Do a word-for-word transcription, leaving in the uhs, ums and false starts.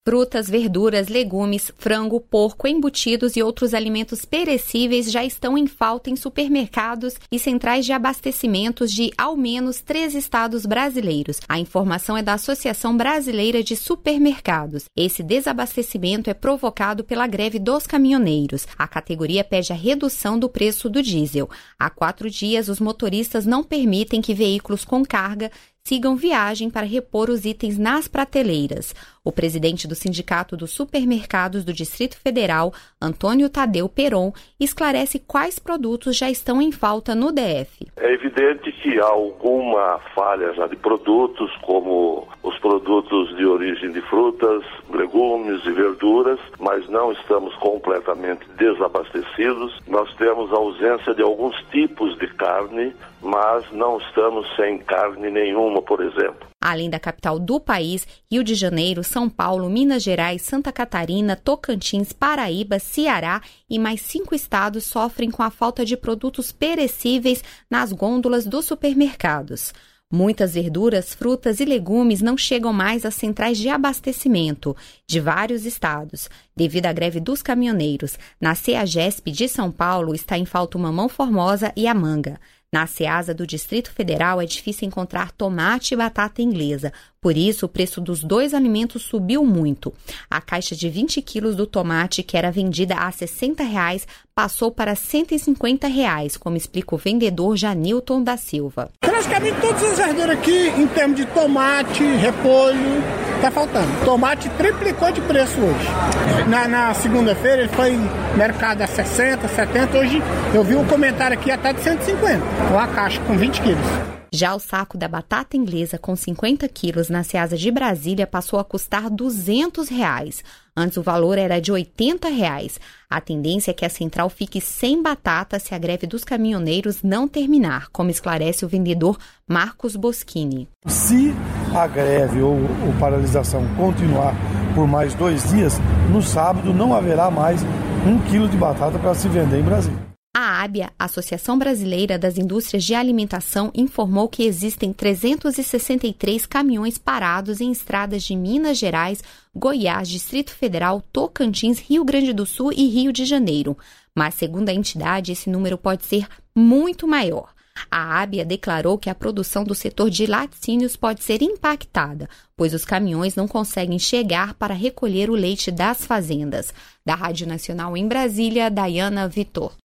Frutas, verduras, legumes, frango, porco, embutidos e outros alimentos perecíveis já estão em falta em supermercados e centrais de abastecimentos de ao menos três estados brasileiros. A informação é da Associação Brasileira de Supermercados. Esse desabastecimento é provocado pela greve dos caminhoneiros. A categoria pede a redução do preço do diesel. Há quatro dias, os motoristas não permitem que veículos com carga sigam viagem para repor os itens nas prateleiras. O presidente do Sindicato dos Supermercados do Distrito Federal, Antônio Tadeu Peron, esclarece quais produtos já estão em falta no D F. É evidente que há alguma falha já de produtos, como os produtos de origem de frutas, legumes e verduras, mas não estamos completamente desabastecidos. Nós temos ausência de alguns tipos de carne, mas não estamos sem carne nenhuma, por exemplo. Além da capital do país, Rio de Janeiro, São Paulo, Minas Gerais, Santa Catarina, Tocantins, Paraíba, Ceará e mais cinco estados sofrem com a falta de produtos perecíveis nas gôndolas dos supermercados. Muitas verduras, frutas e legumes não chegam mais às centrais de abastecimento de vários estados, devido à greve dos caminhoneiros. Na CEAGESP de São Paulo está em falta o mamão formosa e a manga. Na Ceasa do Distrito Federal é difícil encontrar tomate e batata inglesa, por isso o preço dos dois alimentos subiu muito. A caixa de vinte quilos do tomate, que era vendida a sessenta reais, passou para cento e cinquenta reais, como explica o vendedor Janilton da Silva. Praticamente todas as verduras aqui, em termos de tomate, repolho, tá faltando. Tomate triplicou de preço hoje. Na, na segunda-feira ele foi mercado a sessenta, setenta, hoje eu vi um comentário aqui até de cento e cinquenta, uma caixa com vinte quilos. Já o saco da batata inglesa com cinquenta quilos na Ceasa de Brasília passou a custar duzentos reais. Antes o valor era de oitenta reais. A tendência é que a central fique sem batata se a greve dos caminhoneiros não terminar, como esclarece o vendedor Marcos Boschini. Se a greve ou, ou paralisação continuar por mais dois dias, no sábado não haverá mais um quilo de batata para se vender em Brasília. A ABIA, Associação Brasileira das Indústrias de Alimentação, informou que existem trezentos e sessenta e três caminhões parados em estradas de Minas Gerais, Goiás, Distrito Federal, Tocantins, Rio Grande do Sul e Rio de Janeiro. Mas, segundo a entidade, esse número pode ser muito maior. A ABIA declarou que a produção do setor de laticínios pode ser impactada, pois os caminhões não conseguem chegar para recolher o leite das fazendas. Da Rádio Nacional em Brasília, Dayana Vitor.